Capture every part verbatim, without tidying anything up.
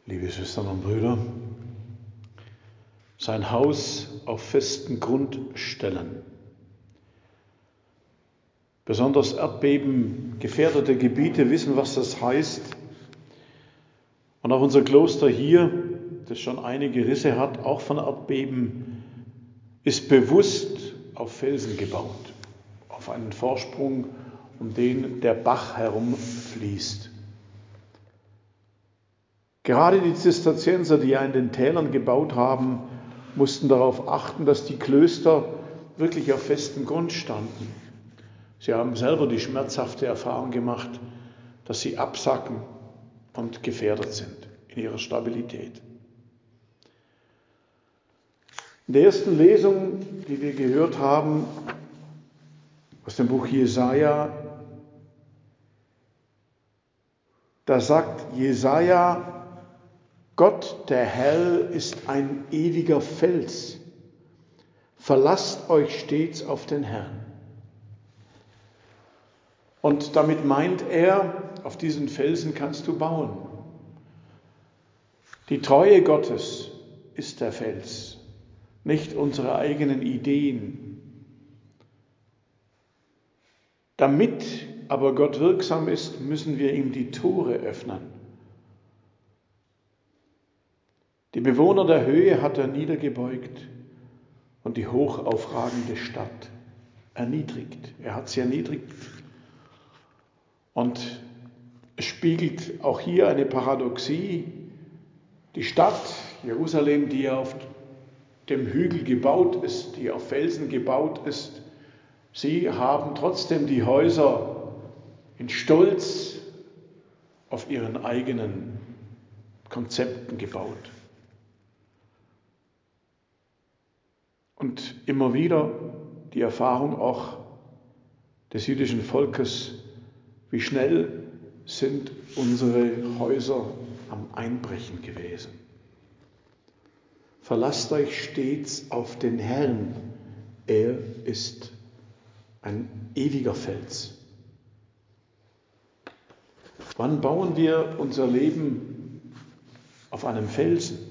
Liebe Schwestern und Brüder, sein Haus auf festen Grund stellen. Besonders erdbebengefährdete Gebiete wissen, was das heißt. Und auch unser Kloster hier, das schon einige Risse hat, auch von Erdbeben, ist bewusst auf Felsen gebaut, auf einen Vorsprung, um den der Bach herumfließt. Gerade die Zisterzienser, die ja in den Tälern gebaut haben, mussten darauf achten, dass die Klöster wirklich auf festem Grund standen. Sie haben selber die schmerzhafte Erfahrung gemacht, dass sie absacken und gefährdet sind in ihrer Stabilität. In der ersten Lesung, die wir gehört haben, aus dem Buch Jesaja, da sagt Jesaja: Gott, der Herr, ist ein ewiger Fels. Verlasst euch stets auf den Herrn. Und damit meint er, auf diesen Felsen kannst du bauen. Die Treue Gottes ist der Fels, nicht unsere eigenen Ideen. Damit aber Gott wirksam ist, müssen wir ihm die Tore öffnen. Die Bewohner der Höhe hat er niedergebeugt und die hochaufragende Stadt erniedrigt. Er hat sie erniedrigt. Und es spiegelt auch hier eine Paradoxie. Die Stadt Jerusalem, die ja auf dem Hügel gebaut ist, die auf Felsen gebaut ist, sie haben trotzdem die Häuser in Stolz auf ihren eigenen Konzepten gebaut. Und immer wieder die Erfahrung auch des jüdischen Volkes, wie schnell sind unsere Häuser am Einbrechen gewesen. Verlasst euch stets auf den Herrn, er ist ein ewiger Fels. Wann bauen wir unser Leben auf einem Felsen?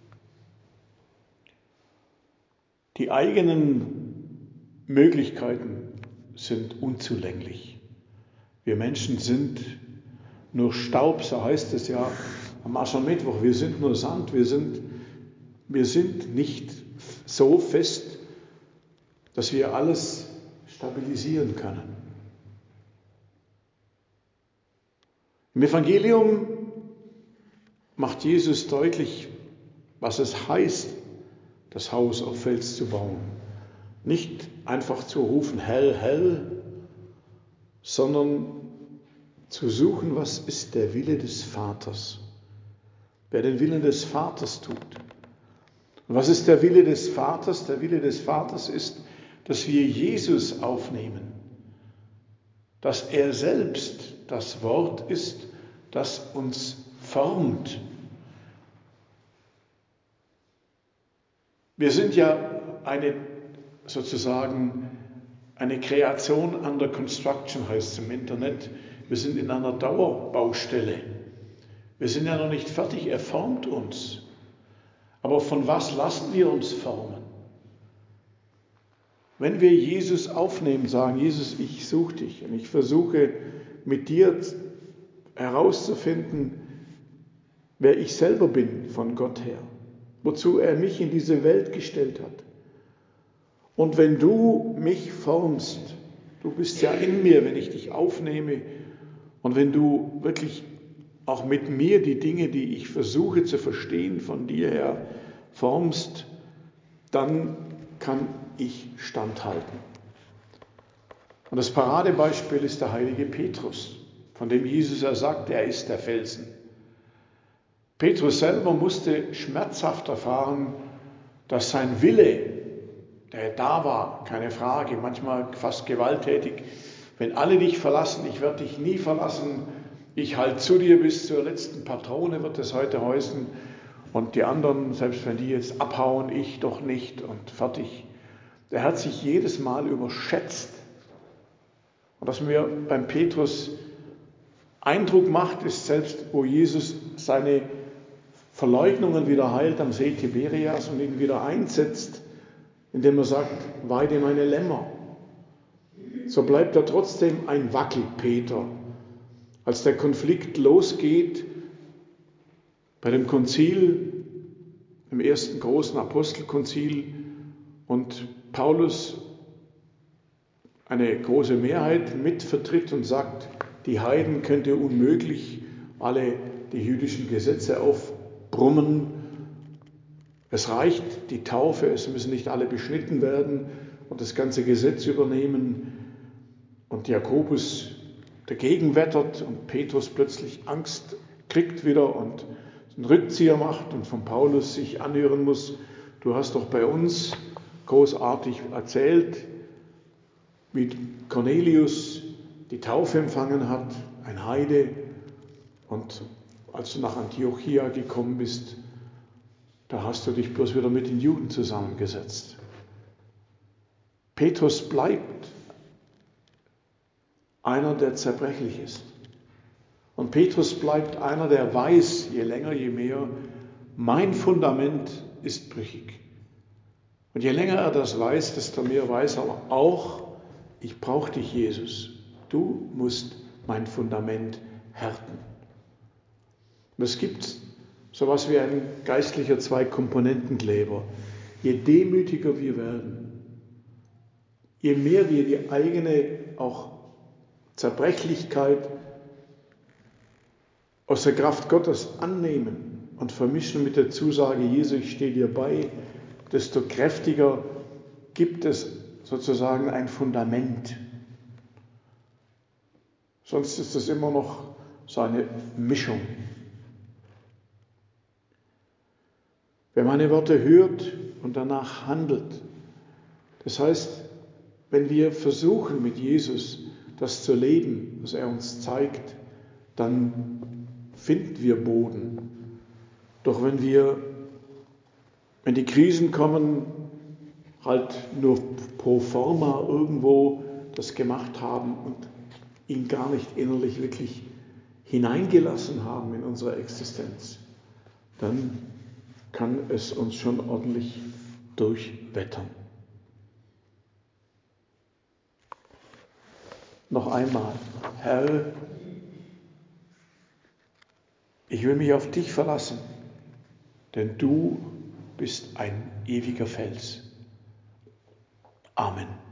Die eigenen Möglichkeiten sind unzulänglich. Wir Menschen sind nur Staub, so heißt es ja am Aschermittwoch. Wir sind nur Sand, wir sind, wir sind nicht so fest, dass wir alles stabilisieren können. Im Evangelium macht Jesus deutlich, was es heißt, das Haus auf Fels zu bauen. Nicht einfach zu rufen, Herr, Herr, sondern zu suchen, was ist der Wille des Vaters. Wer den Willen des Vaters tut. Und was ist der Wille des Vaters? Der Wille des Vaters ist, dass wir Jesus aufnehmen. Dass er selbst das Wort ist, das uns formt. Wir sind ja eine, sozusagen, eine Kreation under construction, heißt es im Internet. Wir sind in einer Dauerbaustelle. Wir sind ja noch nicht fertig, er formt uns. Aber von was lassen wir uns formen? Wenn wir Jesus aufnehmen, sagen, Jesus, ich suche dich und ich versuche mit dir herauszufinden, wer ich selber bin von Gott her, wozu er mich in diese Welt gestellt hat. Und wenn du mich formst, du bist ja in mir, wenn ich dich aufnehme, und wenn du wirklich auch mit mir die Dinge, die ich versuche zu verstehen, von dir her formst, dann kann ich standhalten. Und das Paradebeispiel ist der heilige Petrus, von dem Jesus ja sagt, er ist der Felsen. Petrus selber musste schmerzhaft erfahren, dass sein Wille, der da war, keine Frage, manchmal fast gewalttätig, wenn alle dich verlassen, ich werde dich nie verlassen, ich halte zu dir bis zur letzten Patrone, wird es heute heißen, und die anderen, selbst wenn die jetzt abhauen, ich doch nicht und fertig. Der hat sich jedes Mal überschätzt. Und was mir beim Petrus Eindruck macht, ist selbst, wo Jesus seine Verleugnungen wieder heilt am See Tiberias und ihn wieder einsetzt, indem er sagt, weide meine Lämmer. So bleibt er trotzdem ein Wackelpeter. Als der Konflikt losgeht, bei dem Konzil, im ersten großen Apostelkonzil, und Paulus eine große Mehrheit mitvertritt und sagt, die Heiden könnt ihr unmöglich alle die jüdischen Gesetze aufbrummen. Es reicht die Taufe, es müssen nicht alle beschnitten werden und das ganze Gesetz übernehmen. Und Jakobus dagegen wettert und Petrus plötzlich Angst kriegt wieder und einen Rückzieher macht und von Paulus sich anhören muss, du hast doch bei uns großartig erzählt, wie Cornelius die Taufe empfangen hat, ein Heide, und als du nach Antiochia gekommen bist, da hast du dich bloß wieder mit den Juden zusammengesetzt. Petrus bleibt einer, der zerbrechlich ist. Und Petrus bleibt einer, der weiß, je länger, je mehr, mein Fundament ist brüchig. Und je länger er das weiß, desto mehr weiß er auch, ich brauche dich, Jesus. Du musst mein Fundament härten. Und es gibt sowas wie ein geistlicher Zwei-Komponenten-Kleber. Je demütiger wir werden, je mehr wir die eigene auch Zerbrechlichkeit aus der Kraft Gottes annehmen und vermischen mit der Zusage, Jesu, ich stehe dir bei, desto kräftiger gibt es sozusagen ein Fundament. Sonst ist es immer noch so eine Mischung. Wer meine Worte hört und danach handelt, das heißt, wenn wir versuchen mit Jesus das zu leben, was er uns zeigt, dann finden wir Boden. Doch wenn wir, wenn die Krisen kommen, halt nur pro forma irgendwo das gemacht haben und ihn gar nicht innerlich wirklich hineingelassen haben in unsere Existenz, dann kann es uns schon ordentlich durchwettern. Noch einmal, Herr, ich will mich auf dich verlassen, denn du bist ein ewiger Fels. Amen.